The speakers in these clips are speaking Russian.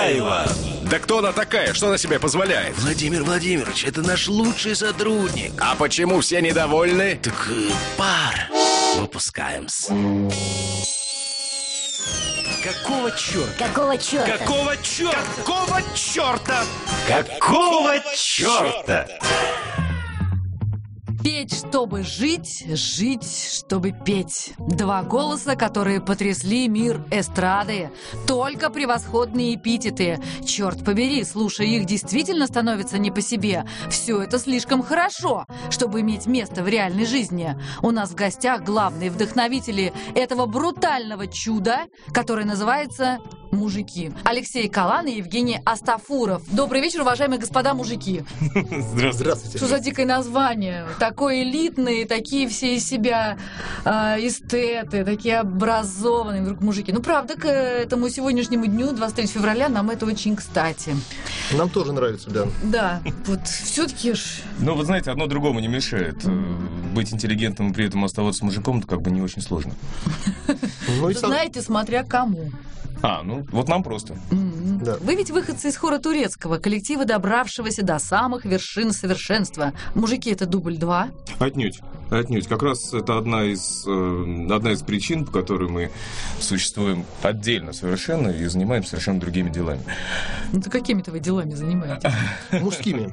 Чапаева. Да кто она такая? Что она себе позволяет? Владимир Владимирович, это наш лучший сотрудник. А почему все недовольны? Так пар выпускаем-с. Какого черта? Какого черта? Какого черта? Какого черта? Какого черта? Петь, чтобы жить, жить, чтобы петь. Два голоса, которые потрясли мир эстрады. Только превосходные эпитеты. Черт побери, слушая их, действительно становится не по себе. Все это слишком хорошо, чтобы иметь место в реальной жизни. У нас в гостях главные вдохновители этого брутального чуда, которое называется «Мужики». Алексей Калан и Евгений Астафуров. Добрый вечер, уважаемые господа мужики. Здравствуйте. Что за дикое название? Такое элитные, такие все из себя эстеты, такие образованные вдруг мужики. Ну, правда, к этому сегодняшнему дню, 23 февраля, нам это очень кстати. Нам тоже нравится, да. Да, вот все-таки ж... Ну, вы знаете, одно другому не мешает. Быть интеллигентным и при этом оставаться мужиком, это как бы не очень сложно. Ну, и Знаете, смотря кому. Ну, вот нам просто. Да. Вы ведь выходцы из хора турецкого, коллектива, добравшегося до самых вершин совершенства. Мужики, это дубль 2. Отнюдь. Как раз это одна из причин, по которой мы существуем отдельно совершенно и занимаемся совершенно другими делами. Ну, то какими-то вы делами занимаетесь? Мужскими.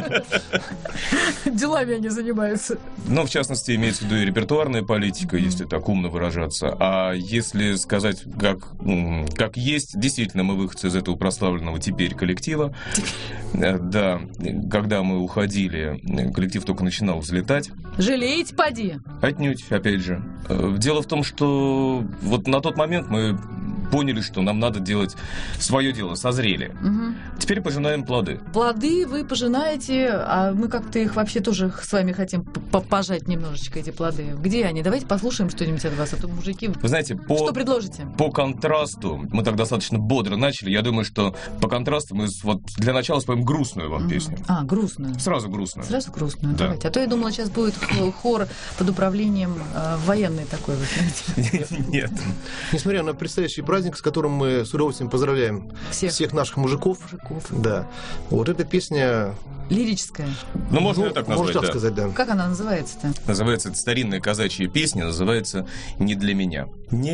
Делами они занимаются. Ну, в частности, имеется в виду и репертуарная политика, если так умно выражаться. А если сказать, как есть, действительно, мы выходцы из этого прославленного теперь коллектива. Да, когда мы уходили, коллектив только начинал взлетать. Жалеете, поди? Отнюдь, опять же. Дело в том, что вот на тот момент мы поняли, что нам надо делать свое дело, созрели. Угу. Теперь пожинаем плоды. Плоды вы пожинаете, а мы как-то их вообще тоже с вами хотим пожать немножечко, эти плоды. Где они? Давайте послушаем что-нибудь от вас, а то мужики... Вы знаете, Что предложите? По контрасту, мы так достаточно бодро начали, я думаю, что по контрасту мы вот для начала споем грустную вам песню. Грустную. Сразу грустную. Сразу грустную, Да. давайте. А то я думала, сейчас будет хор под управлением военной такой, вы знаете. Нет. Несмотря на предстоящий праздник, с которым мы с удовольствием поздравляем всех наших мужиков. Да. Вот эта песня... Лирическая. Ну, можно ее так назвать, можно так да. сказать, да. Как она называется-то? Называется, это старинная казачья песня, называется «Не для меня».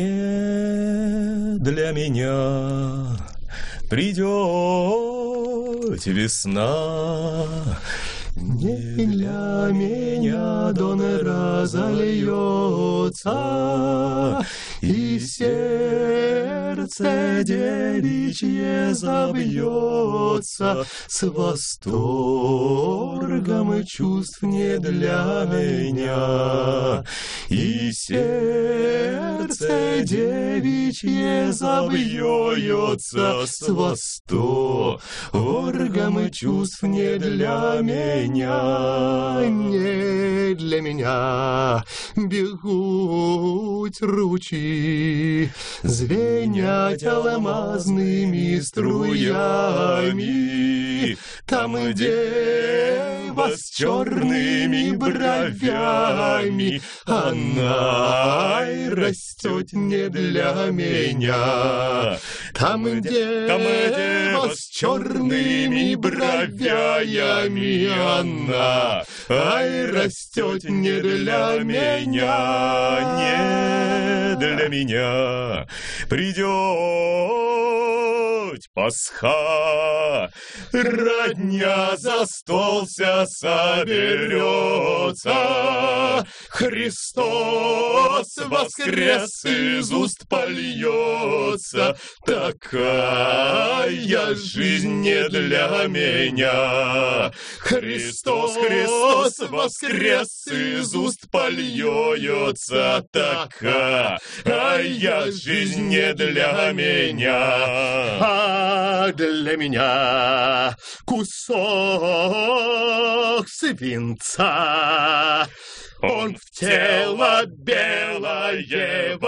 Не для меня придет весна, не для меня Дон разольется, и сердце девичье забьется с восторгом чувств не для меня, и сердце девичье забьется с восторгом чувств не для меня. Не для меня бегут ручьи, звенят алмазными струями. Там дева с черными бровями, она растет не для меня. Там дева с черными бровями, она растет не для меня, не для меня. Придет Пасха, родня за стол вся соберется, Христос воскрес, из уст польется, такая жизнь не для меня. Христос воскрес, из уст польется, такая жизнь не для меня. А для меня кусок свинца, он в тело белое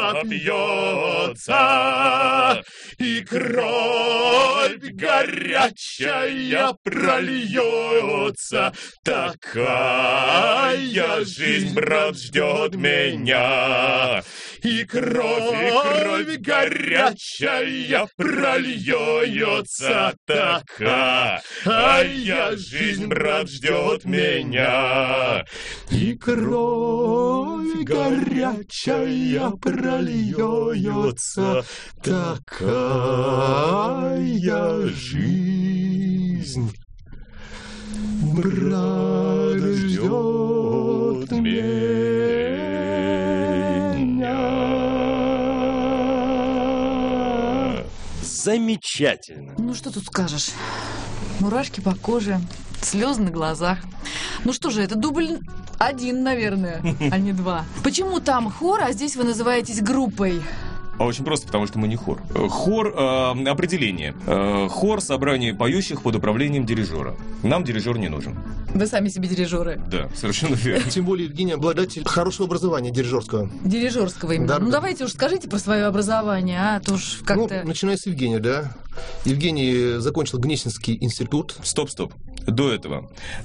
вопьется, и кровь горячая прольется. Такая жизнь, брат, ждет меня. и кровь горячая прольется такая жизнь, брат, ждет меня. И кровь горячая прольется такая жизнь. Брат ждет меня. Замечательно. Ну, что тут скажешь? Мурашки по коже, слезы на глазах. Ну что же, это дубль 1, наверное, а не 2. Почему там хор, а здесь вы называетесь группой? А очень просто, потому что мы не хор. Хор определение. Хор — собрание поющих под управлением дирижера. Нам дирижер не нужен. Вы сами себе дирижеры. Да, совершенно верно. Тем более Евгений обладатель хорошего образования дирижерского. Дирижерского именно. Да, ну, да. давайте уж скажите про свое образование, а то уж как-то... Ну, начиная с Евгения, да. Евгений закончил Гнесинский институт. Стоп. До этого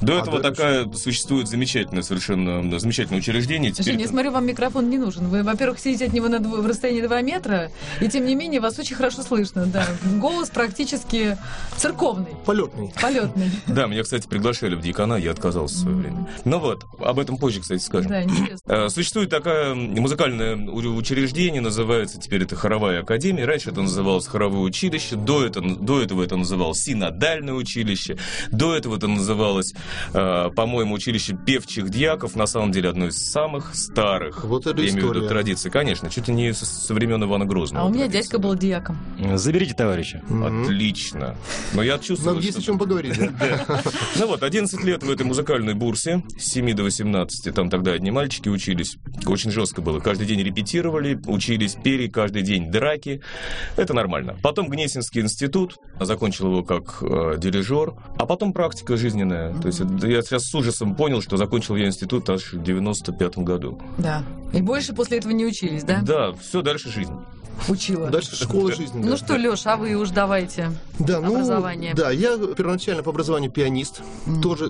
такая существует совершенно замечательное учреждение. Женя, я смотрю, вам микрофон не нужен. Вы, во-первых, сидите от него в расстоянии 2 метра, и тем не менее вас очень хорошо слышно. Да. Голос практически церковный. Полетный. Да, меня, кстати, приглашали в дьякона, я отказался в свое время. Ну вот, об этом позже, кстати, скажем. Да, интересно. Существует такое музыкальное учреждение, называется теперь это хоровая академия. Раньше это называлось хоровое училище, до этого это называлось синодальное училище, до этого это называлось, по-моему, училище певчих дьяков, на самом деле одно из самых старых. Вот это я имею в виду история. традиции, конечно, чуть ли не со времен Ивана Грозного. А у меня традиция. дядька был диаком. Заберите товарища. Отлично. Но я чувствую, Нам есть о чем поговорить, да? Ну вот, 11 лет в этой музыкальной бурсе, с 7 до 18, там тогда одни мальчики учились, очень жестко было, каждый день репетировали, учились, пели, каждый день драки, это нормально. Потом Гнесинский институт, закончил его как дирижер, а потом практика жизненная, то есть я сейчас с ужасом понял, что закончил я институт аж в 95-м году. Да. И больше после этого не учились, да? Да, все дальше жизнь. Учила. Дальше школа жизни. Ну да. что, Лёш, а вы уж давайте. Да, образование. Да, я первоначально по образованию пианист, тоже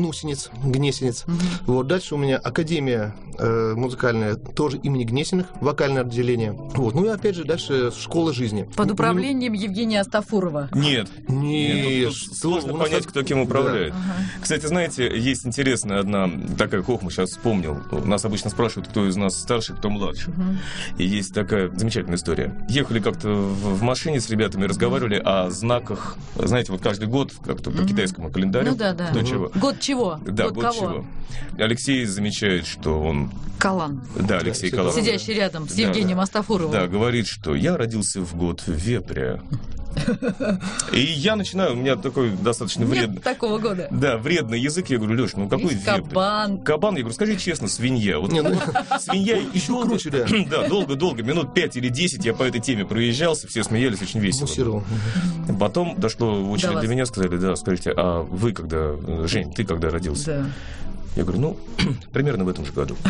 гнесинец. Вот, дальше у меня академия музыкальная, тоже имени Гнесиных, вокальное отделение. Вот, ну и опять же дальше школа жизни. Под управлением Евгения Астафурова. Нет. Нет, Тут сложно понять, кто кем управляет. Кстати, знаете, есть интересная одна такая хохма, сейчас вспомнил. Нас обычно спрашивают, кто из нас старше, кто младше. И есть такая замечательная история. Ехали как-то в машине с ребятами, разговаривали о знаках. Знаете, вот каждый год как-то по китайскому календарю. Ну да. Кто чего. Год чего? Да, год кого? чего. Алексей замечает, что он... Калан. Да, Алексей Калан. Сидящий рядом с Да, Евгением да. Астафуровым. Да, говорит, что я родился в год вепря. И я начинаю, у меня такой достаточно вредный... Нет такого года. Да, вредный язык. Я говорю, Леш, ну какой Есть вепрь? кабан. Кабан, я говорю, скажи честно, свинья. Вот, Не, ну, свинья еще долго- круче, да. Да, долго, минут 5 или 10 я по этой теме проезжался, все смеялись, очень весело. муссировал. Потом дошло в очередь До вас. до меня, сказали, да, скажите, а вы когда, Жень, ты когда родился? Да. Я говорю, ну, примерно в этом же году.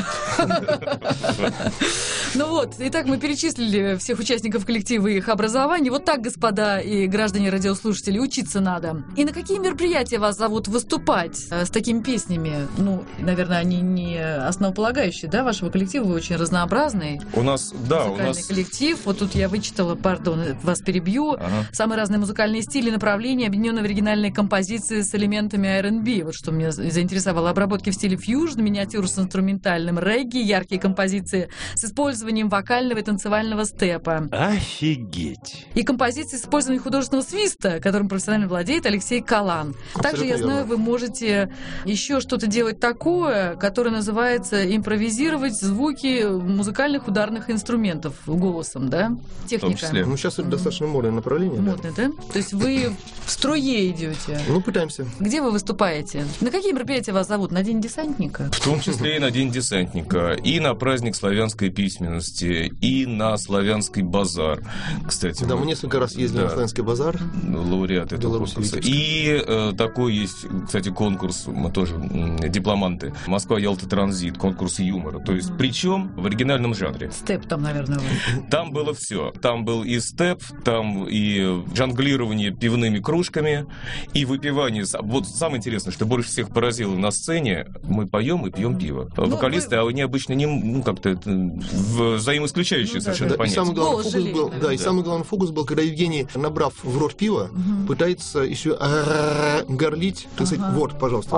Ну вот, итак, мы перечислили всех участников коллектива и их образований. Вот так, господа и граждане радиослушатели, учиться надо. И на какие мероприятия вас зовут выступать с такими песнями? Ну, наверное, они не основополагающие, да, вашего коллектива? Вы очень разнообразный У нас, да, у музыкальный нас... коллектив. Вот тут я вычитала, пардон, вас перебью. Ага. Самые разные музыкальные стили, направления, объединенные в оригинальные композиции с элементами R&B. Вот что меня заинтересовало. Обработки в стиле фьюжн, миниатюр с инструментальным регги, яркие композиции с использованием вокального и танцевального степа. Офигеть. И композиции с использованием художественного свиста, которым профессионально владеет Алексей Калан. Также, я Абсолютно знаю, верно. вы можете еще что-то делать такое, которое называется импровизировать звуки музыкальных ударных инструментов голосом, да? Техника. числе. Ну, сейчас это достаточно модное направление. да. Модный, да? То есть вы в струе идете. Ну, пытаемся. Где вы выступаете? На какие мероприятия вас зовут? На День десантника? В том числе и на День десантника, и на праздник славянской письменности, и на славянский базар. Кстати, Да, мы несколько раз ездили да, на Славянский базар. лауреат этого Беларусь, конкурса. Витебск. И такой есть, кстати, конкурс, мы тоже дипломанты. Москва-Ялта Транзит, конкурс юмора. То есть, причем в оригинальном жанре. Степ там, наверное, вы. Там было все. Там был и степ, там и жонглирование пивными кружками, и выпивание. Вот самое интересное, что больше всех поразило на сцене, мы поем и пьем пиво. Вокалисты, они обычно не, как-то это, взаимоисключающие совершенно Да, и понятия. самый главный фокус жалеет, был, да. и самый главный фокус был, когда Евгений, набрав в рот пива, пытается еще горлить, так сказать, вот, пожалуйста.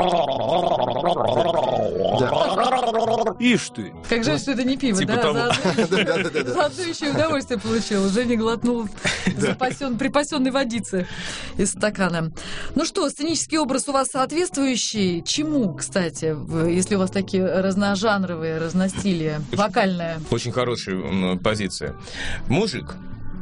Да. Ишь ты. Как жаль, что это не пиво, Типа да? того. Да-да-да. Заодно еще и удовольствие получил. Женя глотнул припасенной водицы из стакана. Ну что, сценический образ у вас соответствующий чему, кстати, если у вас такие разножанровые, разностилие, вокальное? Очень хорошая позиция. Мужик.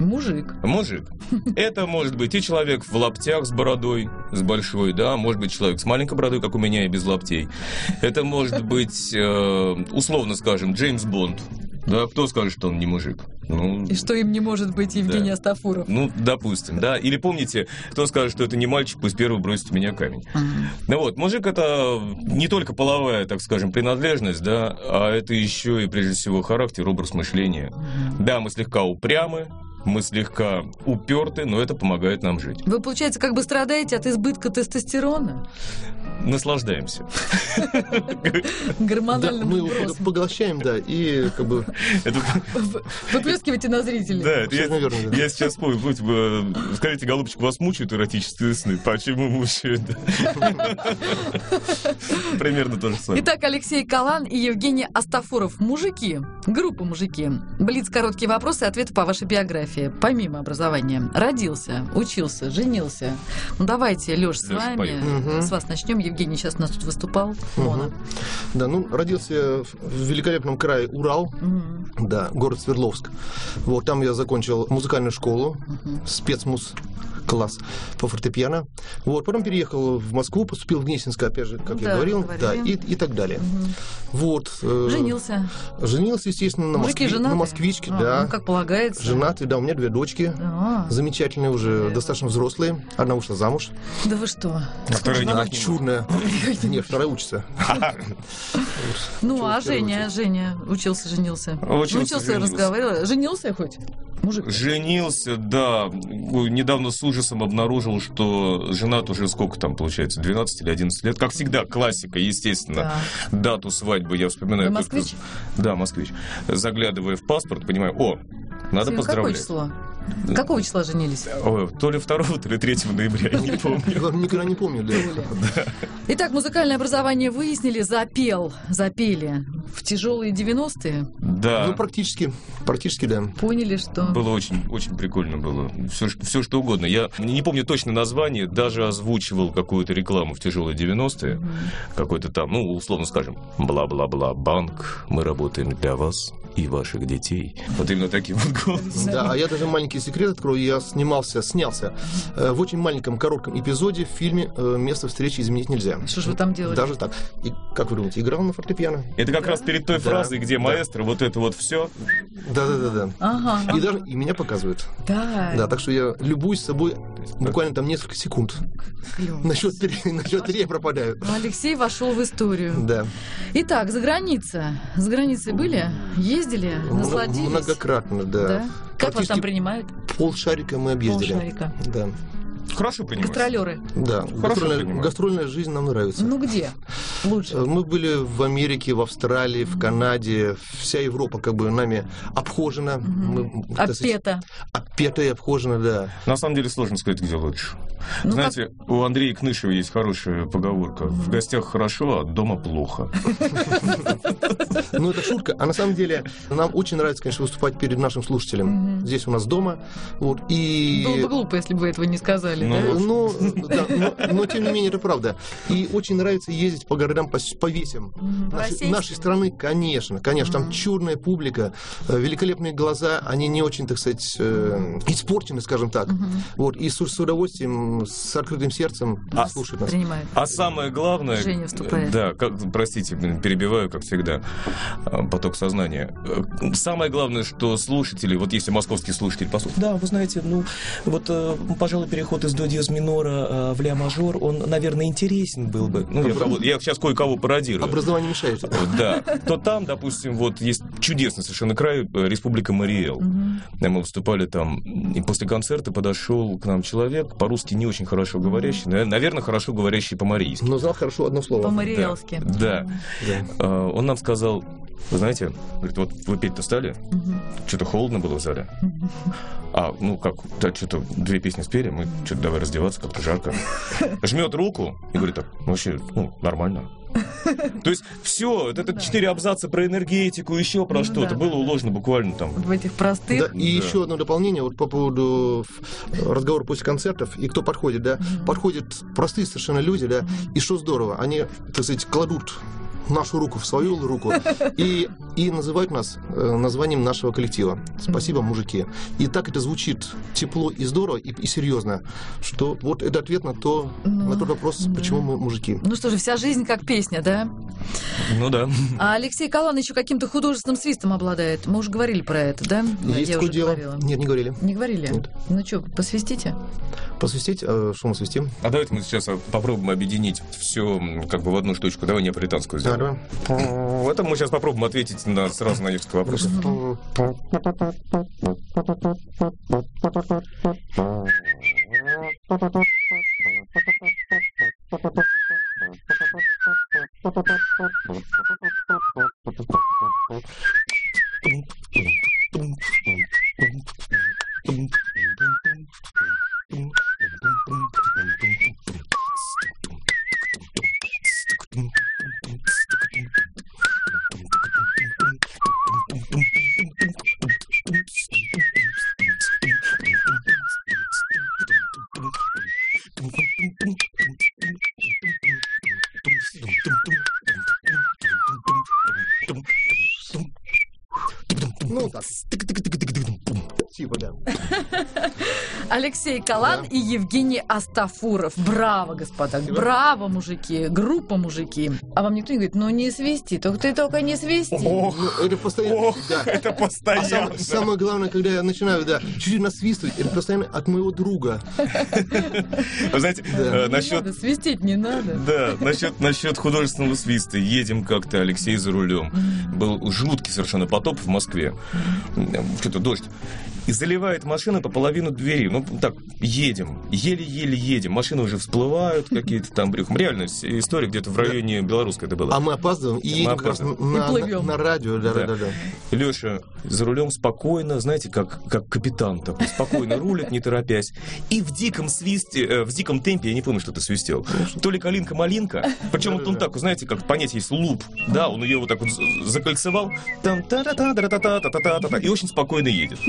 Это может быть и человек в лаптях с бородой, с большой, да, может быть человек с маленькой бородой, как у меня, и без лаптей. Это может быть, условно скажем, Джеймс Бонд. Да, кто скажет, что он не мужик? Ну, И что им не может быть Евгений Астафуров? ну, допустим, да. Или помните, кто скажет, что это не мальчик, пусть первый бросит в меня камень. Ну вот, мужик — это не только половая, так скажем, принадлежность, да, а это еще и, прежде всего, характер, образ мышления. Да, мы слегка упрямы, мы слегка уперты, но это помогает нам жить. Вы, получается, как бы страдаете от избытка тестостерона? Наслаждаемся. Да, Гормональным мы его вбросом. поглощаем, да, и как бы... Это- Выплескиваете на зрителей. Да, это Совершенно верно, да. я сейчас помню. Скажите, голубчик, вас мучают эротические сны? Почему мучают? Примерно то же самое. Итак, Алексей Калан и Евгений Астафуров. Мужики. Группа «Мужики». Блиц, короткие вопросы и ответы по вашей биографии. Помимо образования. Родился, учился, женился. Ну, давайте, Лёш, с Лёша, вами. поехали. С вас начнем. Евгений сейчас у нас тут выступал. Мона. Да, ну, родился в великолепном крае Урал, да, город Свердловск. Вот, там я закончил музыкальную школу, спецмуз класс по фортепиано. Вот, потом переехал в Москву, поступил в Гнесинское, опять же, как Да, я говорил, говорили. да, и так далее. Вот. Женился. Женился, естественно, на, Мужики женаты? на москвичке, А, да. ну, как полагается. Женатый, да, у меня 2 дочки. А, Замечательные уже, достаточно взрослые. Одна вышла замуж. да вы что? Вторая не Она мог. чудная. Нет, вторая учится. Ну, а Вторая Женя учился, женился. Учился, женился. разговаривал. Женился хоть? Мужик. Женился, да. Недавно с ужасом обнаружил, что женат уже сколько там, получается, 12 или 11 лет. Как всегда, классика, естественно. Да. Дату свадьбы я вспоминаю. Вы только- москвич? Да, москвич. Заглядывая в паспорт, понимаю, надо Какое поздравлять. число? Какого числа женились? То ли 2, то ли 3 ноября, я не помню. Я никогда не помню, да. Итак, музыкальное образование выяснили, запели в тяжелые 90-е. Да. Ну, практически, да. Поняли, что... Было очень, очень прикольно было. Все, что угодно. Я не помню точно название, даже озвучивал какую-то рекламу в тяжелые 90-е. Какой-то там, ну, условно скажем, бла-бла-бла, банк, мы работаем для вас и ваших детей. Вот именно таким вот голосом. Да, а я даже маленький секрет открою. Я снялся в очень маленьком коротком эпизоде в фильме «Место встречи изменить нельзя». Что же вы там делали? Даже так. И, как вы думаете, играл на фортепиано? Это как раз перед той Да, фразой, где да. маэстро, вот это вот все. Да. Ага. И даже и меня показывают. Да. Да, так что я любуюсь собой буквально там несколько секунд. Клёво. На счет 3 я пропадаю. Алексей вошел в историю. Да. Итак, за граница. За границей были? Ездили? Насладились? Многократно, да. Да? Как вас там Практически принимают? полшарика мы объездили. Полшарика. Да. Хорошо понимаешь. Гастролеры. Да. понимаю. Гастрольная жизнь нам нравится. Ну где? Лучше. Мы были в Америке, в Австралии, в Канаде. Вся Европа как бы нами обхожена. Мы, так сказать, Опета. Опета и обхожена, да. На самом деле сложно сказать, где лучше. Ну, Знаете, у Андрея Кнышева есть хорошая поговорка. В гостях хорошо, а дома плохо. Ну, это шутка. А на самом деле нам очень нравится, конечно, выступать перед нашим слушателем. Здесь у нас дома. Вот, и... Было бы глупо, если бы этого не сказали, Ну, да? Ну, да, но тем не менее, это правда. И очень нравится ездить по городам, по весям Российским. нашей страны, конечно. Там черная публика, великолепные глаза, они не очень, так сказать, испорчены, скажем так. Вот, и с удовольствием, с открытым сердцем слушают нас. Принимают. А самое главное... Женя вступает. Да, простите, перебиваю, как всегда, поток сознания. Самое главное, что слушатели, вот если московский слушатель послушает, да, вы знаете, ну, вот, пожалуй, переход из с до диез минора в ля мажор, он, наверное, интересен был бы. Ну, я сейчас кое-кого пародирую. Образование мешает. Да. То там, допустим, вот есть чудесный совершенно край, Республика Мариэл. Мы выступали там, и после концерта подошел к нам человек, по-русски не очень хорошо говорящий, наверное, хорошо говорящий по-марийски. Но знал хорошо одно слово. По-мариэлски. Да. Он нам сказал: вы знаете, говорит, вот вы петь-то стали? Что-то холодно было в зале. Ну как, да, что-то 2 песни спели, мы что-то давай раздеваться, как-то жарко. Жмет руку и говорит так: вообще, нормально. То есть все, это 4 абзаца про энергетику, еще про что-то было уложено буквально там. В этих простых. Да, и еще одно дополнение вот по поводу разговора после концертов, и кто подходит, да, подходят простые совершенно люди, да, и что здорово, они, так сказать, кладут нашу руку в свою руку и называют нас названием нашего коллектива. Спасибо, мужики. И так это звучит тепло и здорово, и серьезно, что вот это ответ на тот вопрос, почему мы мужики. Ну что же, вся жизнь как песня, да? Ну да. А Алексей Калан еще каким-то художественным свистом обладает. Мы уже говорили про это, да? Есть такое дело? Нет, не говорили. Не говорили? Нет. Ну что, посвистите? Посвистить? Что мы свистим? А давайте мы сейчас попробуем объединить все как бы в одну штучку. Давай неаполитанскую сделаем. В этом мы сейчас попробуем ответить сразу на несколько вопросов. Ну так. Типа, да. Алексей Калан и Евгений Астафуров. Браво, господа. Браво, мужики. Группа мужики. А вам никто не говорит: ну не свисти, ты только не свисти. Это постоянно. Это постоянно. Самое главное, когда я начинаю, чуть-чуть насвистывать, это постоянно от моего друга. Вы знаете, Надо свистеть не надо. Да, насчет художественного свиста. Едем как-то, Алексей за рулем. Был жуткий совершенно потоп в Москве. Что-то дождь. И заливает машину по половину двери. Ну, так, едем. Еле-еле едем. Машины уже всплывают какие-то там брюхом. Реально, история где-то в районе Белорусской это была. А мы опаздываем и едем как раз на радио. Да. Леша за рулем спокойно, знаете, как капитан такой, спокойно рулит, не торопясь. И в диком свисте, в диком темпе, я не помню, что ты свистел. То ли калинка-малинка. Причем он так, знаете, как понятие есть луп. Да, он ее вот так вот закольцевал. Там та-та-та-та-та-та-та-та-та. И очень спокойно едет.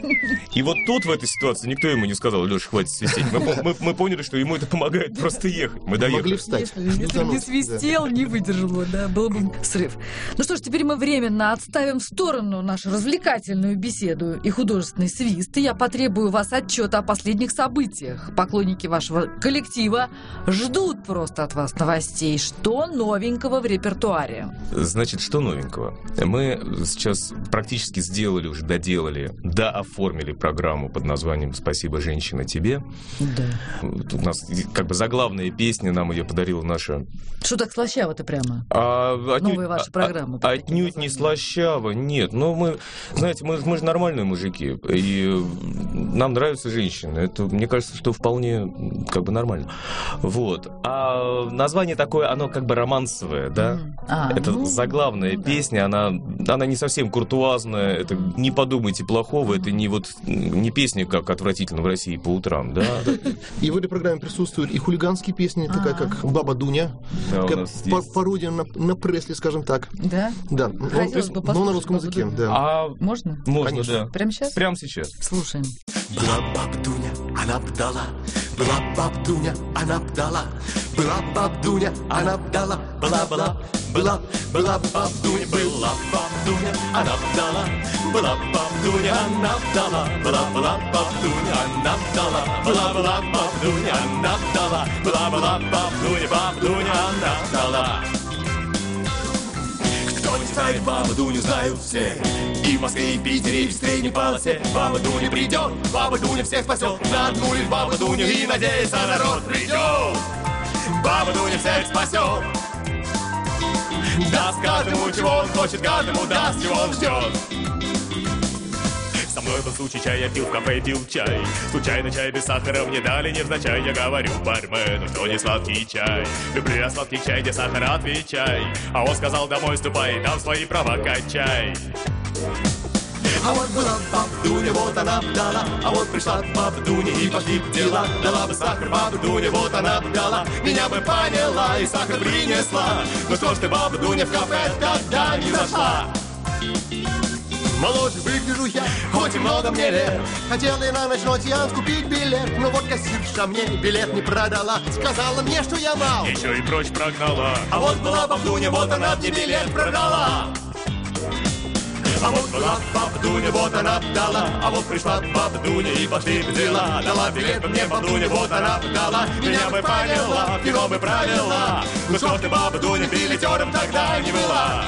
И вот тут в этой ситуации никто ему не сказал: Леша, хватит свистеть. Мы поняли, что ему это помогает просто ехать. Мы доехали. Могли встать. Если бы не свистел, не выдержал бы, да, был бы срыв. Ну что ж, теперь мы временно отставим в сторону нашу развлекательную беседу и художественный свист. И я потребую вас отчета о последних событиях. Поклонники вашего коллектива ждут просто от вас новостей. Что новенького в репертуаре? Значит, что новенького? Мы сейчас практически сделали, уже доделали, оформили программу под названием «Спасибо, женщина, тебе». Да. Тут у нас как бы заглавная песня, нам ее подарила наша... Что так слащаво-то прямо? Новая ваша программа. Отнюдь не слащаво, нет. Но мы, знаете, мы же нормальные мужики, и нам нравятся женщины. Это, мне кажется, что вполне как бы нормально. Вот. А название такое, оно как бы романсовое, да? Это заглавная песня, она не совсем куртуазная, это не подумайте плохого, это не песня, как отвратительно в России по утрам, да? И в этой программе присутствуют и хулиганские песни, такая как «Баба Дуня», пародия на Пресли, скажем так. Да? Да. Хотелось бы послушать но на русском языке, да. Можно? Можно, Конечно. да. Прямо сейчас? Прямо сейчас. Слушаем. Была бабдуня, она бдала, была бабдуня, она бдала, была бабдуня, она бдала, была бабдуня, она бдала, была бабдуня, она бдала, была бабдуня, она бдала, была бабдуня, она бдала, была бабдуня, она бдала. Кто не знает Бабу Дуню, знают все. И в Москве, и в Питере, и в средней полосе. Баба Дуня придет, Баба Дуня всех спасет. На одну лишь Бабу Дуню и надеется народ придет. Баба Дуня всех спасет. Даст каждому, чего он хочет, каждому даст, чего он ждет. Со мной был случай, чай я пил в кафе, пил чай. Случайно чай без сахара мне дали невзначай. Я говорю бармену, что не сладкий чай. Люблю я сладкий чай, где сахар, отвечай. А он сказал, домой ступай, там свои права качай. А вот была Баба Дуня, вот она б дала. А вот пришла Баба Дуня и пошли б дела. Дала бы сахар Баба Дуня, вот она б дала. Меня бы поняла и сахар принесла. Ну что ж ты, Баба Дуня, в кафе тогда не зашла? Моложе выгляжу я, хоть и много мне лет. Хотел и на ночной сеанс купить билет. Но вот кассирша мне билет не продала. Сказала мне, что я мал, еще и прочь прогнала. А вот была Баба Дуня, вот она мне билет продала. А вот была Баба Дуня, вот она дала. А вот пришла Баба Дуня и пошли в дела. Дала билет мне Баба Дуня, вот она дала. Меня бы поняла, в кино бы провела. Ну что ж ты, Баба Дуня, билетером тогда не была?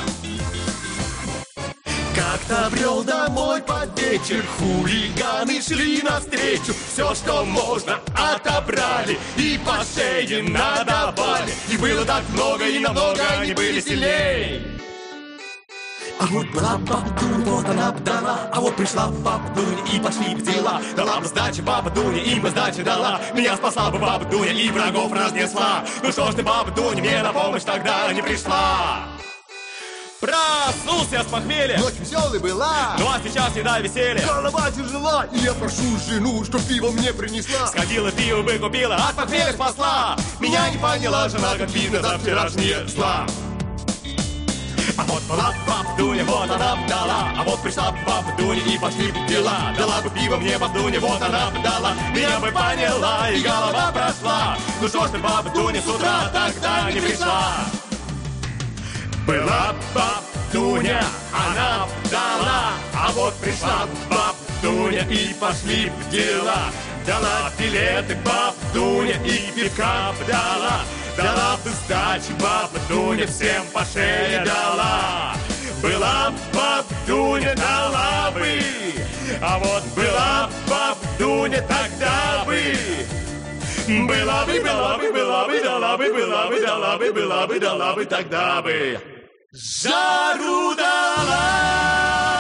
Как-то брел домой под вечер, хулиганы шли навстречу. Все, что можно, отобрали и по шее надавали. И было так много, и намного они были сильней. А вот была Баба Дуня, вот она б дала. А вот пришла Баба Дуня и пошли в дела. Дала бы сдачи Баба Дуня, им бы сдачи дала. Меня спасла бы Баба Дуня и врагов разнесла. Ну что ж ты, Баба Дуня, мне на помощь тогда не пришла? Проснулся с похмелья, Ночь веселой была, ну а сейчас не до веселья. голова тяжела, и я прошу жену, чтоб пиво мне принесла. Сходила пиво бы купила, от похмелья спасла. Меня не поняла жена, как видно, за вчерашние зла. А вот была Баба Дуня, вот она б дала. А вот пришла Баба Дуня и пошли в дела. Дала бы пиво мне Баба Дуня, вот она б дала. Меня бы поняла и голова прошла. Ну что ж ты, Баба Дуня, с утра тогда не пришла? Была Баба Дуня, она б дала. А вот пришла Баба Дуня и пошли в дела. Дала билеты Баба Дуня и пивка б дала. Дала бы сдачи Баба Дуня, всем по шее дала. Была Баба Дуня, дала бы. А вот была Баба Дуня, тогда бы. Была бы, была бы, была бы, дала бы, была бы, дала бы, была бы, дала бы, тогда бы. Жару дала.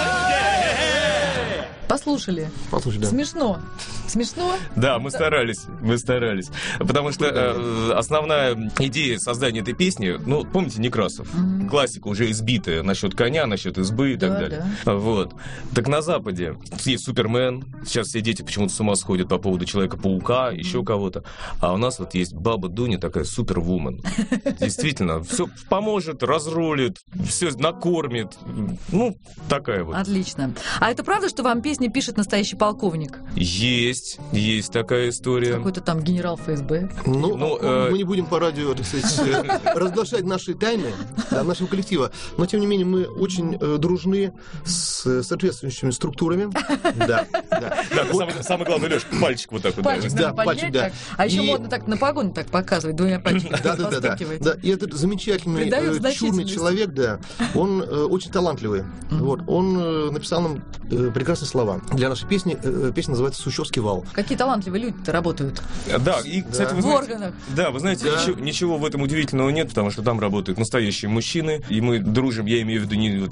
Послушали. Послушай, да. Смешно. Смешно? Да, мы старались. Потому что основная идея создания этой песни, ну, помните Некрасов? Классика уже избитая насчет коня, насчет избы и так далее. Вот. Так на Западе есть Супермен, сейчас все дети почему-то с ума сходят по поводу Человека-паука, еще кого-то. А у нас вот есть Баба Дуня, такая супервумен. Действительно, все поможет, разрулит, все накормит. Ну, такая вот. Отлично. А это правда, что вам песни пишет настоящий полковник? Есть такая история. Какой-то там генерал ФСБ? Мы не будем по радио, так сказать, разглашать наши тайны нашего коллектива. Но, тем не менее, мы очень дружны с соответствующими структурами. Да. Самое главное, Лёш, пальчик вот так вот. Пальчик надо поднять так. А еще модно так на погоны так показывать, двумя пальчиками. Да. И этот замечательный, чудный человек, да, он очень талантливый. Вот. Он написал нам прекрасные слова. Для нашей песни песня называется «Сущевский вал». Какие талантливые люди-то работают. Да, и, кстати, в органах. Да, вы знаете, ничего в этом удивительного нет, потому что там работают настоящие мужчины, и мы дружим, я имею в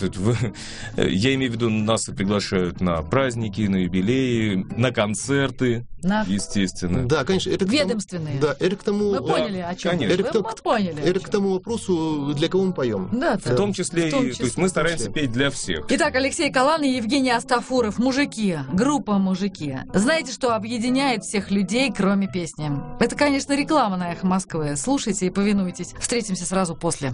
виду, нас и приглашают на праздники, на юбилеи, на концерты, естественно. Да, конечно. Это ведомственные. Да, это к тому... Вы поняли, о чем? Поняли. Это к тому вопросу, для кого мы поем. Да, в том числе, то есть мы стараемся петь для всех. Итак, Алексей Калан и Евгений Астафуров, «Мужики», группа «Мужики». Знаете, что объединяет всех людей, кроме песни? Это, конечно, реклама на «Эхо Москвы». Слушайте и повинуйтесь. Встретимся сразу после.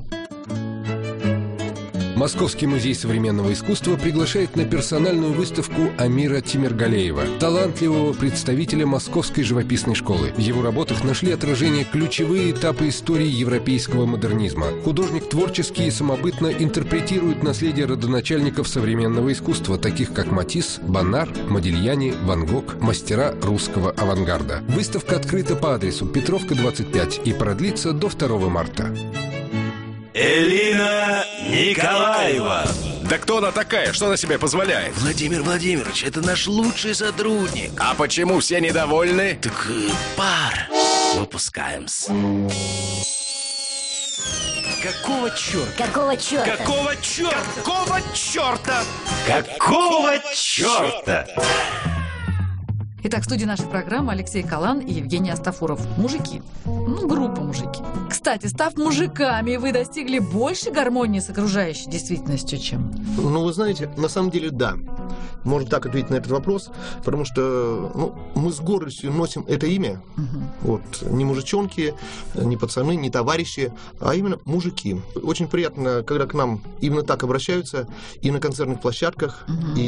Московский музей современного искусства приглашает на персональную выставку Амира Тимергалеева, талантливого представителя Московской живописной школы. В его работах нашли отражение ключевые этапы истории европейского модернизма. Художник творчески и самобытно интерпретирует наследие родоначальников современного искусства, таких как Матисс, Бонар, Модильяни, Ван Гог, мастера русского авангарда. Выставка открыта по адресу Петровка, 25 и продлится до 2 марта. Элина Николаева. Да кто она такая? Что она себе позволяет? Владимир Владимирович, это наш лучший сотрудник. А почему все недовольны? Так пар выпускаем-с. Какого черта? Какого черта? Какого черта? Какого черта? Какого черта? Итак, в студии нашей программы Алексей Калан и Евгений Астафуров. Мужики. Группа мужики. Кстати, став мужиками, вы достигли больше гармонии с окружающей действительностью, чем... Ну, вы знаете, на самом деле, да. Можно так ответить на этот вопрос, потому что мы с гордостью носим это имя. Вот, не мужичонки, не пацаны, не товарищи, а именно мужики. Очень приятно, когда к нам именно так обращаются и на концертных площадках,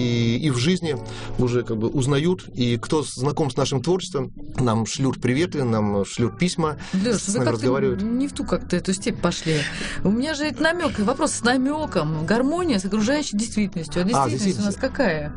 и в жизни уже как бы узнают, и кто знаком с нашим творчеством, нам шлют приветы, нам шлют письма, Лёш, с вы нами как-то разговаривают. не в ту как-то эту степь пошли. У меня же это намек, и вопрос с намеком. Гармония с окружающей действительностью. А действительность у нас какая?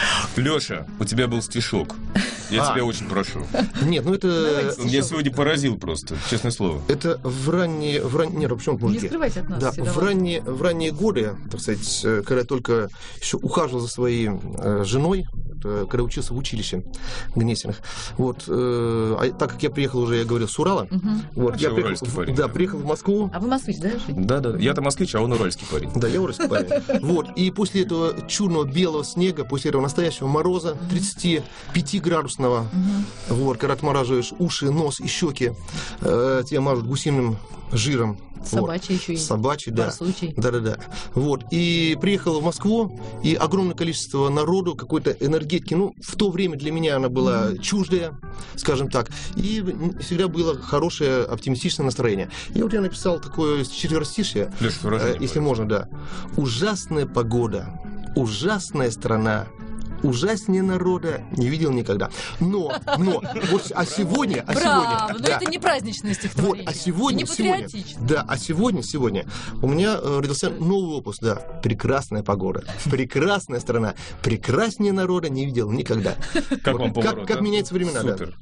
Леша, у тебя был стишок. Я тебя очень прошу. Нет, это... Он меня сегодня поразил просто, честное слово. Это в ранние... Нет, почему Не мужики? скрывайте от нас. Да, все, в ранние годы, так сказать, когда я только еще ухаживал за своей женой, когда учился в училище Гнесиных. Вот, а так как я приехал уже, я говорил, с Урала, вот, я уральский парень. приехал в Москву. А вы москвич, да? Жень? Да. Я-то москвич, а он уральский парень. Да, я уральский парень. Вот, и после этого чудного белого снега, после этого настоящего мороза, 35-градусного, вот, когда отмораживаешь уши, нос и щеки, тебя мажут гусиным жиром. Собачий еще и. Собачий, да. Барсучий. Да. Вот. И приехал в Москву, и огромное количество народу, какой-то энергетики. В то время для меня она была чуждая, скажем так. И всегда было хорошее, оптимистичное настроение. И вот я написал такое четверостишье, если можно, да. Ужасная погода, ужасная страна, ужаснее народа не видел никогда. Но, вот, а сегодня... Браво, но да, это не праздничное стихотворение. вот, а сегодня... Не патриотично. Да, а сегодня у меня родился новый опус, да. Прекрасная погода, прекрасная страна, прекраснее народа не видел никогда. Как вам поворот, как меняются времена, Супер.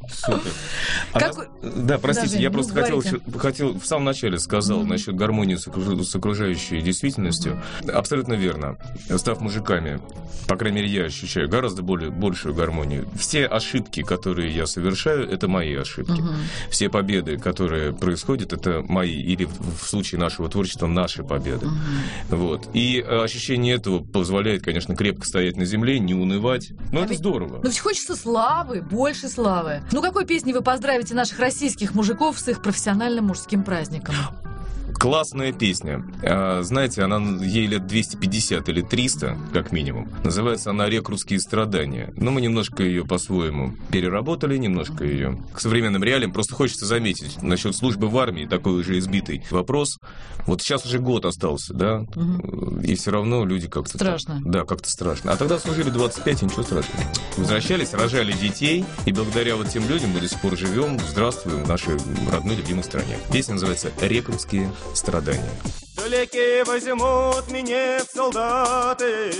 Как... Да, простите, Жень, я просто говорите. хотел, в самом начале сказал насчет гармонии с окружающей действительностью. Абсолютно верно. Став мужиками, по крайней мере, я ощущаю гораздо большую гармонию. Все ошибки, которые я совершаю, это мои ошибки. Все победы, которые происходят, это мои. Или в случае нашего творчества, наши победы. Вот. И ощущение этого позволяет, конечно, крепко стоять на земле, не унывать. Но это здорово. Ну, ведь хочется славы, больше славы. Какой песней вы поздравите наших российских мужиков с их профессиональным мужским праздником? Классная песня. Знаете, она ей лет 250 или 300, как минимум. Называется она «Рекрутские страдания». Но мы немножко ее по-своему переработали, немножко ее к современным реалиям. Просто хочется заметить насчет службы в армии, такой уже избитый вопрос. Вот сейчас уже год остался, да? И все равно люди как-то... Страшно. Да, как-то страшно. А тогда служили 25, и ничего страшного. Возвращались, рожали детей, и благодаря вот тем людям мы до сих пор живем, здравствуем в нашей родной любимой стране. Песня называется «Рекрутские страдания». Далеки возьмут меня в солдаты,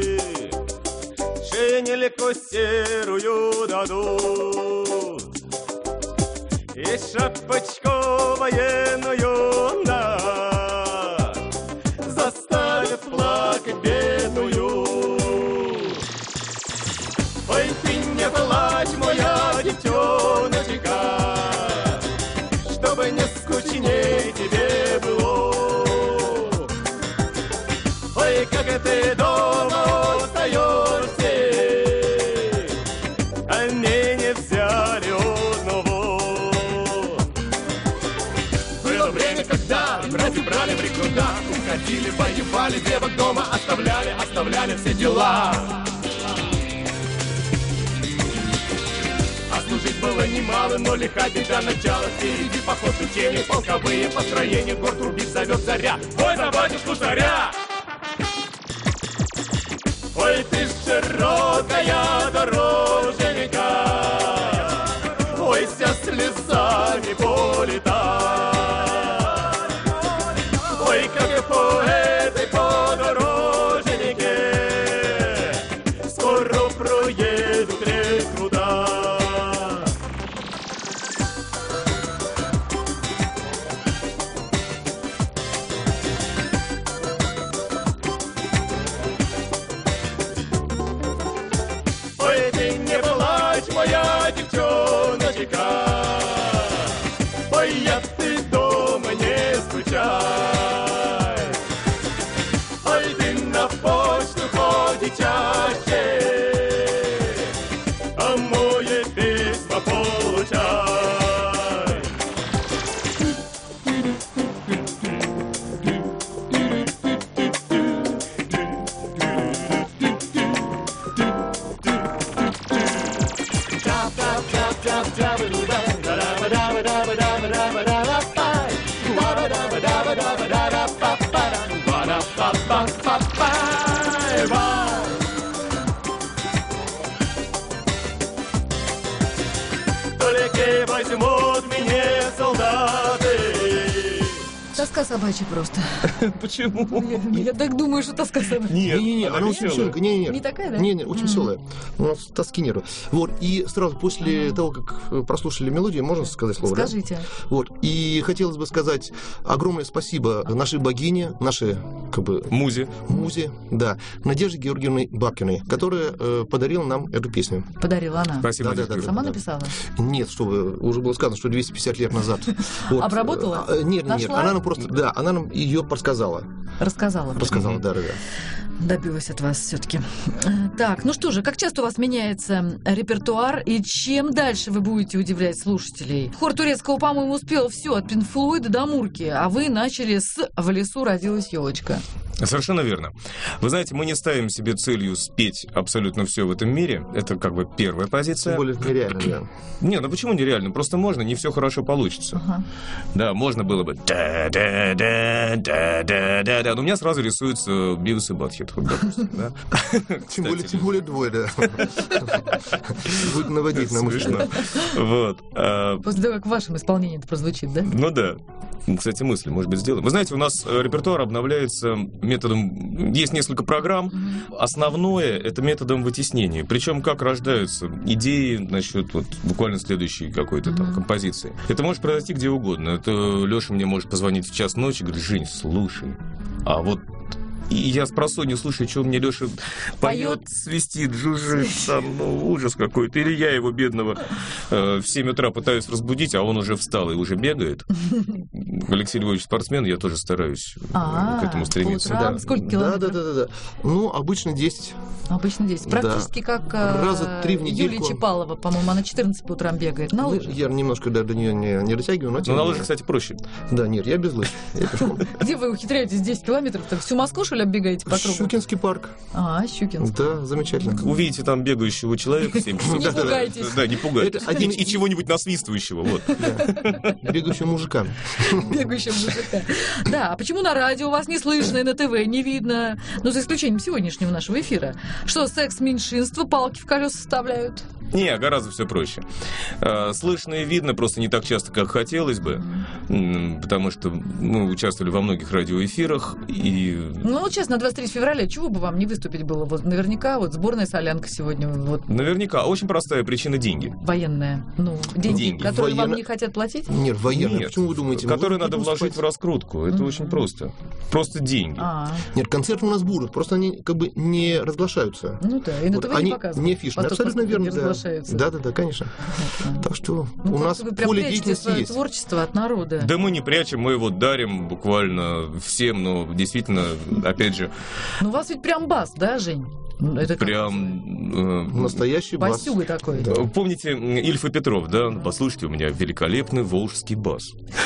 шинельку серую дадут и шапочку военную, да, заставят плакать бедную. Ой, ты не плачь, моя детеночка, чтобы не скучней тебе было. Ой, как ты дома устаешься, а меня не взяли одного. Было время, когда братья брали в рекрута, уходили, воевали, девок дома оставляли все дела. Служить было немало, но лиха беда начала. Впереди поход учений, полковые построения, город рубить зовет заря. Ой, за батюшку царя! Ой, ты широкая дороженька, ой, вся слезами полета. Ой, как по этой подороженьке скоро проедут рекрута. извозчика. Ой, я ты дома не скучай. Ой, ты на почту ходи чаще, а мое письмо получай. Вдалеке возьмут меня солдаты. Тоска собачья просто. Почему? Я так думаю, что тоска собачья. Не-не-не, она очень веселая. веселая. Не-не-не. Не такая, да? Не-не, очень веселая. У нас тоски нету. Вот, и сразу после того, как прослушали мелодию, можно сказать слово, да? Скажите. Вот, и хотелось бы сказать огромное спасибо нашей богине, нашей, как бы, Музе. музе, да, Надежде Георгиевне Бабкиной, которая подарила нам эту песню. Подарила она. Спасибо. Да-да-да. Надежда. Сама Да. написала? Нет, что вы, уже было сказано, что 250 лет назад. Вот. Обработала? Нет, Нашла? она нам просто, да, она нам ее подсказала. Рассказала. Рассказала, да. Добилась от вас все-таки. Так, ну что же, как часто у вас меняется репертуар и чем дальше вы будете удивлять слушателей? Хор турецкого, по-моему, успел все от Пинк Флойда до Мурки, а вы начали с «В лесу родилась елочка». Совершенно верно. Вы знаете, мы не ставим себе целью спеть абсолютно все в этом мире. Это как бы первая позиция. Тем более нереально, да. Не, ну почему нереально? Просто можно, не все хорошо получится. Ага. Да, можно было бы да-да-да-да-да-да. Но у меня сразу рисуется Бивис и Батхед, вот, допустим, да? Тем более двое, да. Будет наводить на мысли. Смешно. Вот. После того, как в вашем исполнении это прозвучит, да? Ну да. Кстати, мысли, может быть, сделаем. Вы знаете, у нас репертуар обновляется методом... Есть несколько программ. Основное — это методом вытеснения. Причем как рождаются идеи насчет вот буквально следующей какой-то там композиции. Это может произойти где угодно. Это Леша мне может позвонить в час ночи и говорит: Жень, слушай, а вот... И я спросонья слушаю, что мне Леша поет, свистит, жужжит, там, ну, ужас какой-то. Или я его, бедного, в 7 утра пытаюсь разбудить, а он уже встал и уже бегает. Алексей Львович спортсмен, я тоже стараюсь к этому стремиться. По утрам Да. сколько километров? Да. Ну, обычно 10. Обычно 10. Практически как Раза 3 в недельку. Юлия Чапалова, по-моему, она 14 по утрам бегает. На лыжах. Я немножко до нее не дотягиваю, но... Но на лыжах, кстати, проще. Да, нет, я без лыж. Я пешком. Где вы ухитряетесь 10 километров? Так всю Москву, что ли, оббегаете по кругу? Щукинский парк. Щукинск. Да, замечательно. Увидите там бегающего человека в 7 часов. Не пугайтесь. Да, не пугайтесь. Это один И чего-нибудь насвистывающего, вот. Бегающего мужика. Бегающего мужика. Да, а почему на радио вас не слышно и на ТВ не видно? Ну, за исключением сегодняшнего нашего эфира. Что, секс-меньшинство палки в колеса вставляют? Не, гораздо все проще. Слышно и видно просто не так часто, как хотелось бы, потому что мы участвовали во многих радиоэфирах. И... Ну, вот честно, 23 февраля, чего бы вам не выступить было? Вот наверняка вот сборная солянка сегодня. Вот, Наверняка. Очень простая причина — деньги. военная. Ну, деньги, которые вам Военно- не хотят платить? Нет, военные. Нет, Почему вы думаете? мы которые будем надо вложить выступать? в раскрутку. Это очень просто. Просто деньги. Нет, концерты у нас будут, просто они как бы не разглашаются. Ну да, и на Вот ТВ они не показывают. не афишные, Потом абсолютно поскольку верно, не да. разглашаются. Да, конечно. Так что Ну, у нас вы прям поле прячете деятельности свое есть. творчество от народа. Да мы не прячем, мы его дарим буквально всем, но действительно, опять же, Ну, у вас ведь прям бас, да, Жень? Ну, это как прям... Настоящий бас. басюга такой. Помните Ильф и Петров, да? Послушайте, у меня великолепный волжский бас.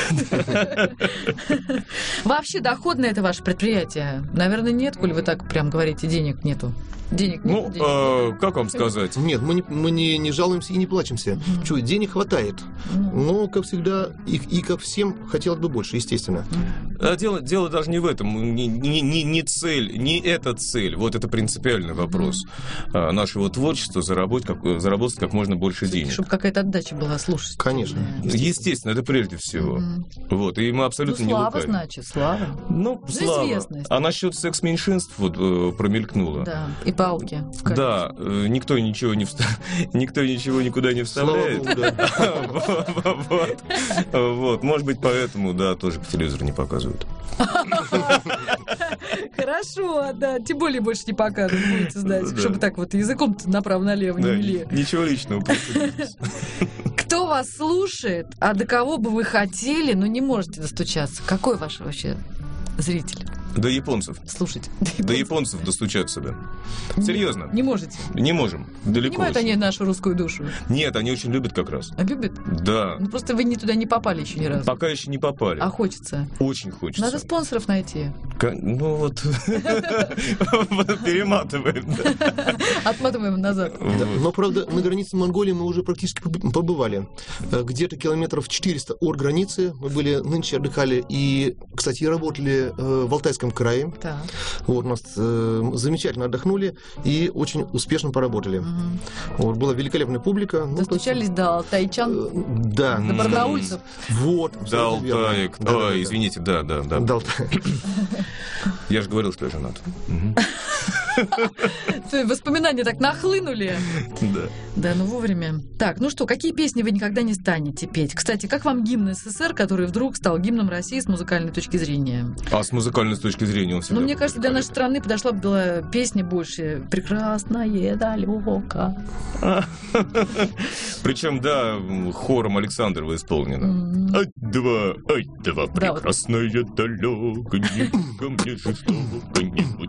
Вообще доходное это ваше предприятие? Наверное, нет, коли вы так прям говорите, денег нету. Денег Ну, нет. денег нет. как вам сказать? Нет, мы не жалуемся и не плачемся. Чего, денег хватает. Но, как всегда, и ко всем хотелось бы больше, естественно. А дело даже не в этом. Не цель, не эта цель. Вот это принципиальный вопрос нашего творчества — заработать как можно больше денег. Чтобы какая-то отдача была слушать. Конечно. Естественно, это прежде всего. Вот, и мы Ну, абсолютно не слава, лукавим. значит, слава. Ну, слава. известность. А насчет секс-меньшинств вот промелькнуло. Да, и палки. в колесе. Да, никто ничего никуда не Слава вставляет. Богу, да. Вот, может быть, поэтому, да, тоже по телевизору не показывают. Хорошо, да. Тем более больше не покажут, будете знать. Да. Чтобы так вот языком-то направо-налево не Да, мели. ничего личного. просто. Кто вас слушает, а до кого бы вы хотели, но не можете достучаться? Какой ваш вообще зритель? До японцев. Слушайте. До японцев достучаться, да. Серьезно. Не можете. Не можем. Далеко. Понимают очень. они нашу русскую душу. Нет, они очень любят как раз. А любят? Да. Ну, просто вы туда не попали еще ни разу. Пока еще не попали. А хочется. Очень хочется. Надо спонсоров найти. Ну вот. Перематываем. да. Отматываем назад. Да, но, правда, на границе Монголии мы уже практически побывали. Где-то километров 400 от границы. Мы были, нынче отдыхали и, кстати, работали в Алтайском крае. Так. Вот, у нас замечательно отдохнули и очень успешно поработали. Вот, была великолепная публика. Ну, Достучались до алтайчан, да. до барнаульцев. Вот. Да, абсолютно верно. Алтаек. Да, да, да. Извините, да. До Алтая. Я же говорил, что я женат. Мгм. Воспоминания так нахлынули. Да. Да, ну вовремя. Так, ну что, какие песни вы никогда не станете петь? Кстати, как вам гимн СССР, который вдруг стал гимном России с музыкальной точки зрения? А с музыкальной точки зрения он всегда... Ну, мне был кажется, для нашей великолепен. страны подошла была песня больше «Прекрасное далеко». Причем, да, хором Александрова исполнено. Ай-два, Да, вот. прекрасное далеко, не ко мне жестоко-нибудь.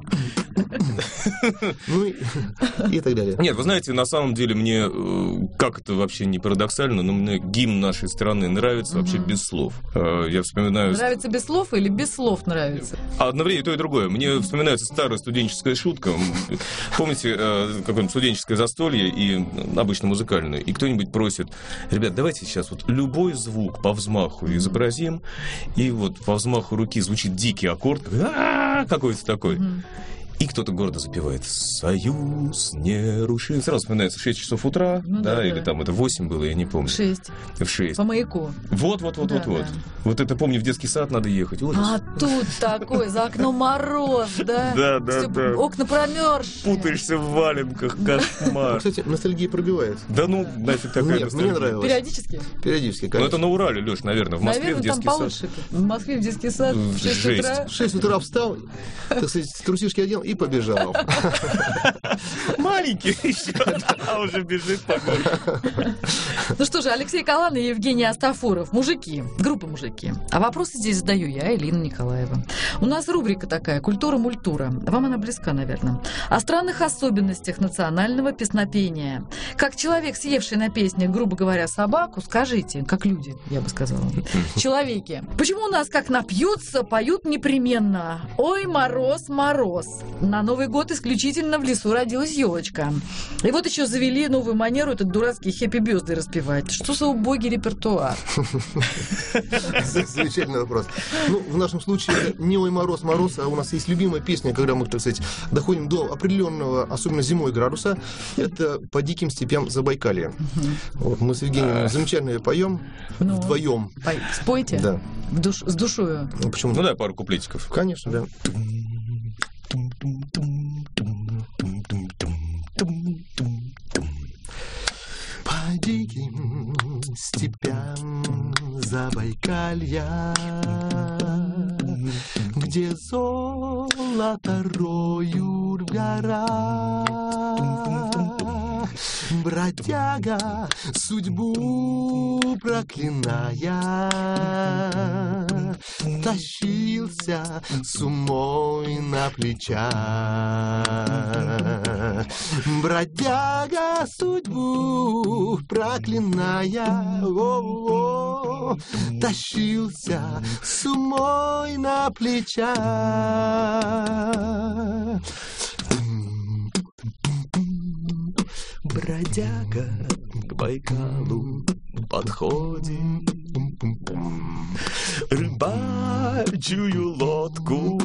Ну и так далее. Нет, вы знаете, на самом деле мне, как это вообще не парадоксально, но мне гимн нашей страны нравится вообще без слов. Я вспоминаю... Нравится без слов или без слов нравится? Одновременно и то, и другое. Мне вспоминается старая студенческая шутка. Помните, какое-нибудь студенческое застолье и обычно музыкальное, и кто-нибудь просит: ребят, давайте сейчас вот любой звук по взмаху изобразим, и вот по взмаху руки звучит дикий аккорд, какой-то такой. И кто-то гордо запевает: «Союз не рушит». Сразу вспоминается 6 часов утра, Ну да, да, или да. там это 8 было, я не помню. 6. В 6. По маяку. Вот. Да, да. Вот это, помню, в детский сад надо ехать. Ужас. А тут такой, за окном мороз, да? Да, да, Всё, да. окна промерзшие. Путаешься в валенках, кошмар. Кстати, ностальгия пробивает. Да ну, нафиг такая Нет, мне ностальгия. нравилось. Периодически. Периодически, Ну конечно. это на Урале, Леш, наверное. В Москве Наверное, в там детский сад. получше. В Москве в детский сад в 6 Жесть. утра. В 6 утра встал, так сказать, трусишки одел и побежал. Маленький еще, а уже бежит по городу. Ну что же, Алексей Калан и Евгений Астафуров. Мужики, группа «Мужики». А вопросы здесь задаю я, Элина Николаева. У нас рубрика такая «Культура-мультура». Вам она близка, наверное. О странных особенностях национального песнопения. Как человек, съевший на песнях, грубо говоря, собаку, скажите, как люди, я бы сказала, человеки, почему у нас как напьются, поют непременно «Ой, мороз, мороз». На Новый год исключительно в лесу родилась елочка. И вот еще завели новую манеру этот дурацкий хэппи-бёзды распевать. Что за убогий репертуар? Замечательный вопрос. Ну, в нашем случае это не «Ой, мороз, мороз», а у нас есть любимая песня, когда мы, так сказать, доходим до определенного, особенно зимой, градуса. Это «По диким степям Забайкалья». Вот, мы с Евгением замечательно ее поем Ну. вдвоем. Спойте. Да. С душою. Ну, почему? Ну дай пару куплетиков. Конечно, да. По диким степям Забайкалья, где золото роют в горах, бродяга, судьбу проклиная, тащился с умой на плечах. Бродяга, судьбу проклиная, о-о-о, тащился с умой на плечах. Бродяга к Байкалу подходит, рыбачью лодку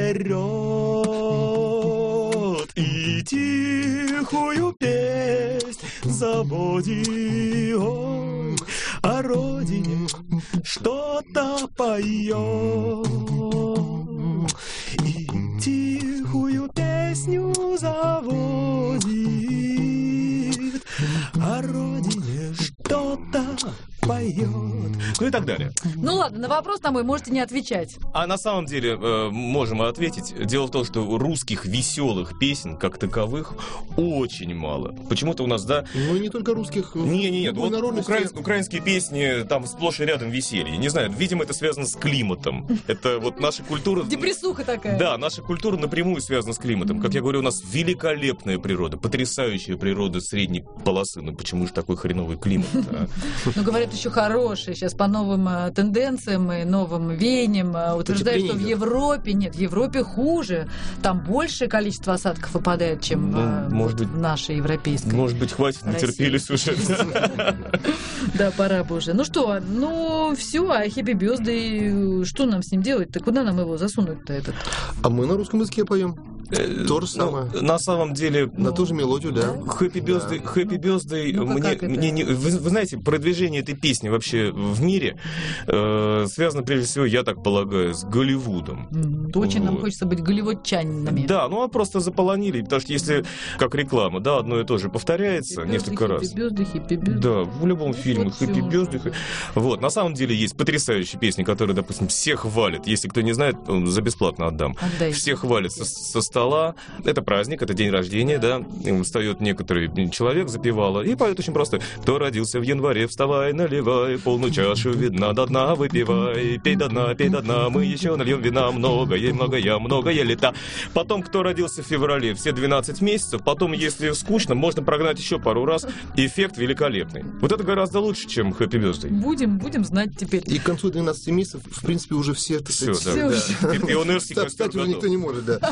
берет и тихую песнь заводит, ой, о родине что-то поет и тихую песню заводит, о родине что-то кто-то поет. Ну и так далее. Ну ладно, на вопрос на мой можете не отвечать. А на самом деле можем ответить. Дело в том, что русских веселых песен, как таковых, очень мало. Почему-то у нас, да... Ну, и не только русских. Нет, любой вот народности. украинские песни, там сплошь и рядом веселье. Не знаю, видимо, это связано с климатом. Это вот наша культура... Депрессуха такая. Да, наша культура напрямую связана с климатом. Как я говорю, у нас великолепная природа, потрясающая природа средней полосы. Ну почему же такой хреновый климат? Ну, говорят, еще хорошие. Сейчас по новым тенденциям и новым веяниям утверждают, что в Европе... Нет, в Европе хуже. Там большее количество осадков выпадает, чем в нашей европейской. Может быть, хватит, натерпелись уже. Да, пора бы уже. Ну что, все, а Happy Birthday, что нам с ним делать-то? Куда нам его засунуть-то этот? А мы на русском языке поем. То же самое. На самом деле... На ту же мелодию, да. Happy Birthday, вы знаете, продвижение этой песни вообще в мире связано, прежде всего, я так полагаю, с Голливудом. Очень нам хочется быть голливудчанами. Да, ну а просто заполонили, потому что если, как реклама, да, одно и то же повторяется несколько раз. Happy Birthday. Да, в любом фильме Happy Birthday. Вот, на самом деле есть потрясающие песни, которые, допустим, все хвалят. Если кто не знает, за бесплатно отдам. Все хвалят со стола. Это праздник, это день рождения, да. Встает некоторый человек, запевала, и поет очень просто. Кто родился в январе, вставай, наливай полную чашу вина до дна, выпивай. Пей до дна, мы еще нальем вина. Многое лета. Потом, кто родился в феврале, все 12 месяцев. Потом, если скучно, можно прогнать еще пару раз. Эффект великолепный. Вот это гораздо лучше, чем Happy Birthday. Будем знать теперь. И к концу 12 месяцев, в принципе, уже все... Все, да. Пионерский костер уже никто не может, да.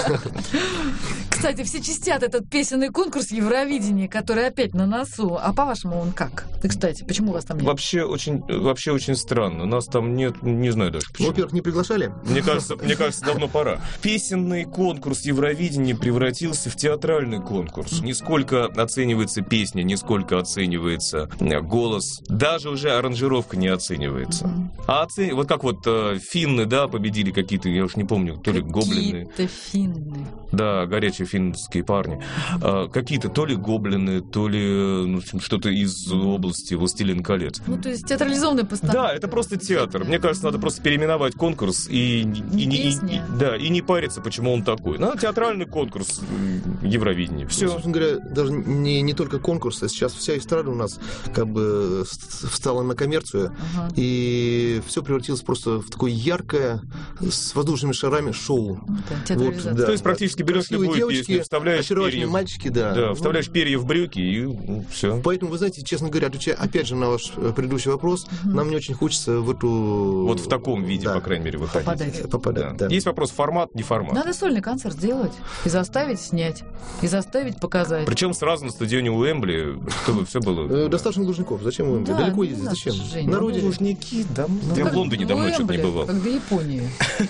Кстати, все чистят этот песенный конкурс Евровидения, который опять на носу. А по-вашему он как? И, кстати, почему вас там нет? Вообще очень странно. Нас там нет, не знаю даже почему. Во-первых, не приглашали? Мне кажется, давно пора. Песенный конкурс Евровидения превратился в театральный конкурс. Не сколько оценивается песня, не сколько оценивается голос. Даже уже аранжировка не оценивается. А вот как вот финны, да, победили какие-то, я уж не помню, то ли гоблины. Какие-то финны. Да, горячие финские парни. Какие-то то ли гоблины, то ли что-то из области «Властелин колец». Ну, то есть театрализованная постановка. Да, это просто театр. Мне кажется, надо просто переименовать конкурс и не париться, почему он такой. Надо театральный конкурс Евровидения. Все. Ну, собственно говоря, даже не только конкурс, а сейчас вся эстрада у нас как бы встала на коммерцию, и все превратилось просто в такое яркое, с воздушными шарами шоу. Вот, да. То есть практически берешь любую девочки, песню, вставляешь очаровательные мальчики, да. Да, вставляешь перья в брюки и все. Поэтому, вы знаете, честно говоря, отвечая опять же на ваш предыдущий вопрос, нам не очень хочется в эту... Вот в таком виде, по крайней мере, выходить. Попадать, да. Есть вопрос формат, не формат. Надо сольный концерт сделать и заставить снять, и заставить показать. Причем сразу на стадионе Уэмбли, чтобы все было... Достаточно Лужников. Зачем Уэмбли? Да, далеко ездить? Зачем? Жень, на родине. Лужники, да. Я в Лондоне давно что-то не бывал. Как до Японии.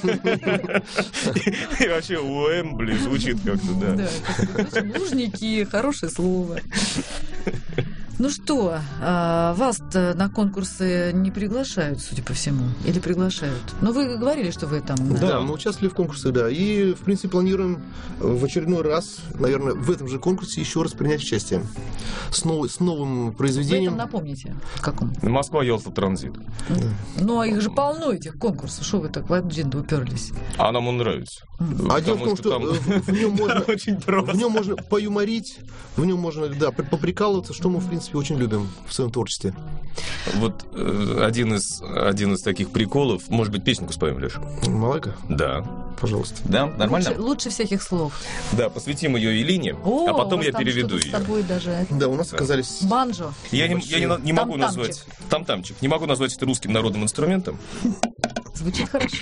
И вообще Уэмбли звучит как-то, да. Да, Лужники, хорошее слово. Ну что, вас-то на конкурсы не приглашают, судя по всему? Или приглашают? Ну, вы говорили, что вы там... Да, мы участвовали в конкурсе, да. И, в принципе, планируем в очередной раз, наверное, в этом же конкурсе еще раз принять участие. С новым произведением. Вы там напомните, в каком? Москва, Ялта, Транзит. Ну, а их же полно, этих конкурсов. Что вы так в один уперлись? А нам он нравится. А дело в том, что в нем можно поюморить, в нем можно, да, поприкалываться, что мы, в принципе, очень любим в своем творчестве. Вот один из таких приколов. Может быть, песенку споем, Леша? Малайка? Да. Пожалуйста. Да, нормально? Лучше всяких слов. Да, посвятим ее Элине, а потом я переведу ее. С тобой даже... Да, у нас оказались... Банджо. Я не могу назвать... Там-тамчик. Не могу назвать это русским народным инструментом. Звучит хорошо.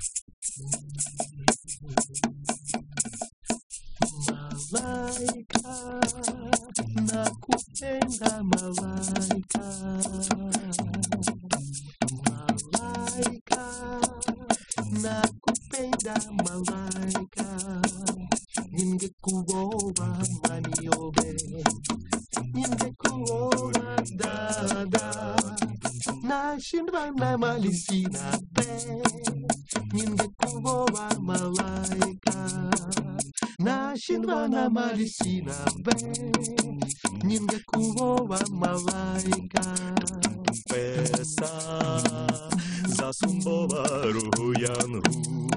Nakupenda malaika, malaika, nakupenda malaika, ningekuoa maniobe, ningekuoa dada, nashindwa na mali sina pe, ningekuoa malaika, Шинвана Малисина Бе, Нингекувова Малайка. Песа засумбова руянгу.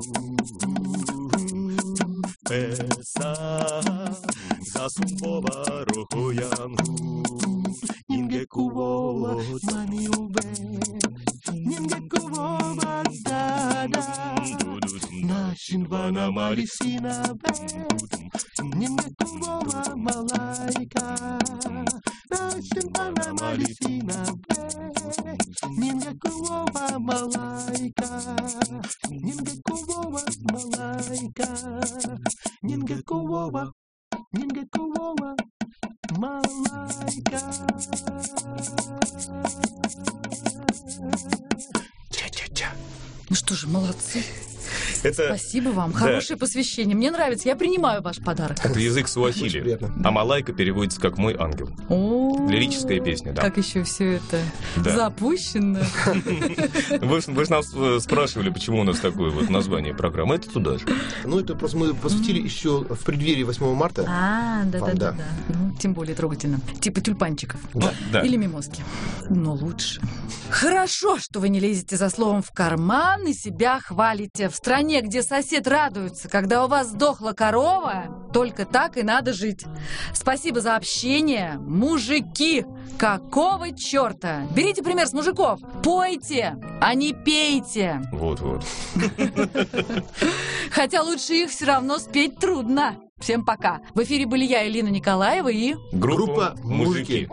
Песа засумбова руянгу. Нингекувова Маниубе, Нингекувова Дада. Шинвана Малисина Бе, Нингекувова Малайка. Шинвана Малисина Бе, Нингекувова Малайка. Нингекувова Малайка. Нингекувова Малайка. Ча-ча-ча. Ну что же, молодцы. Это, Спасибо вам. Хорошее посвящение. Мне нравится. Я принимаю ваш подарок. это язык Очень суахили. приятно. А малайка переводится как «мой ангел». О, Лирическая песня, да. как еще все это Да. запущено. Вы ж нас спрашивали, почему у нас такое вот название программы. Это туда же. Ну, это просто мы посвятили еще в преддверии 8 марта. А, Да. да. Ну, тем более трогательно. Типа тюльпанчиков. Да. Или мимозки. Но лучше. Хорошо, что вы не лезете за словом в карман и себя хвалите. В стране, где сосед радуется, когда у вас сдохла корова, только так и надо жить. Спасибо за общение. Мужики, какого черта? Берите пример с мужиков. Пойте, а не пейте. Вот-вот. Хотя лучше их все равно спеть трудно. Всем пока. В эфире были я, Элина Николаева и... Группа «Мужики».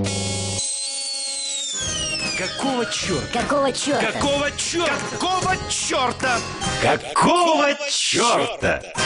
Какого черта? Какого черта? Какого черта? Какого черта? Какого черта?